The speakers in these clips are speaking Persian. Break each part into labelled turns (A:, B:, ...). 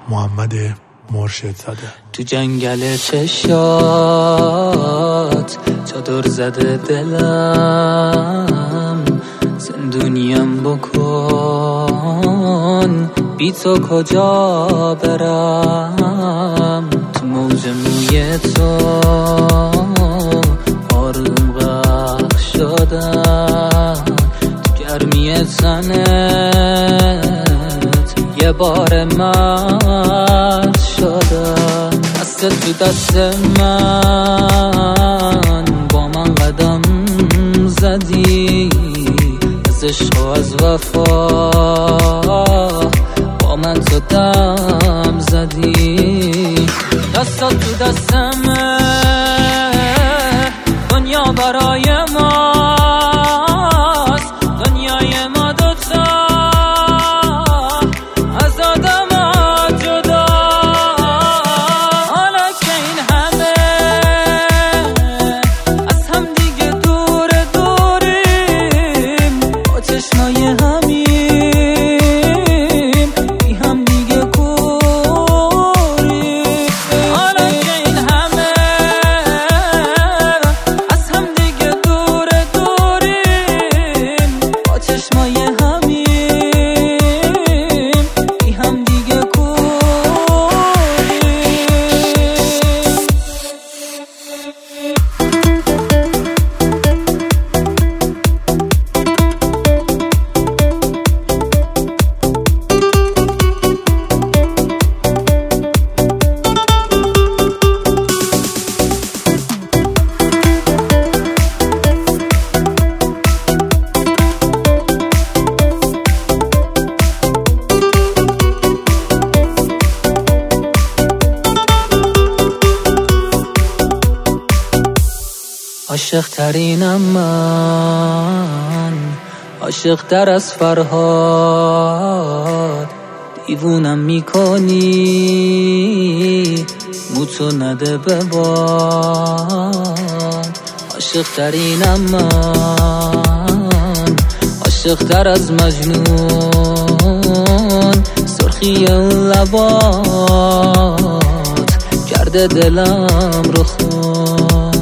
A: محمد مرشد زاده.
B: تو جنگل چشات چادر زده دلم، زندونیم بکن بی تو کجا برم. تو موج موی تو آروم غرق شدم، تو گرمی تنت یه بار مرد شدم. دست تو دست من با من قدم زدی، از عشق و از وفا با من تو دم زدی. دست تو دست من دنیا برای ماست، دنیای ما دوتا از آدم جدا. حالا که این همه از هم دیگه دور دوریم، با چشمای همیم بی هم دیگه کوریم. حالا که این همه از هم دیگه دور دوریم، با چشمای همیم بی هم دیگه عاشق ترینم من، عاشق تر از فرهاد. دیوونم میکنی موتو نده به باد. عاشق ترینم من، عاشق تر از مجنون. سرخی اون لبات کرده دلم رو خون.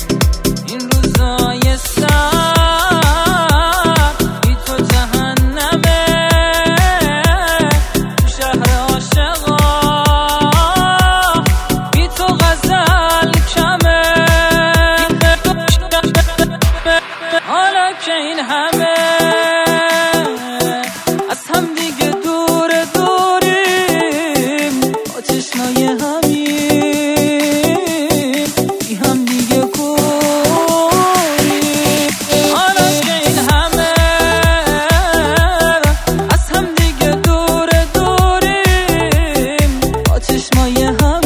B: که این همه از هم دیگه دور دوریم، با چشمای همیم بی هم دیگه کوریم. حالا که این همه از هم دیگه دور دوریم، با چشمای همیم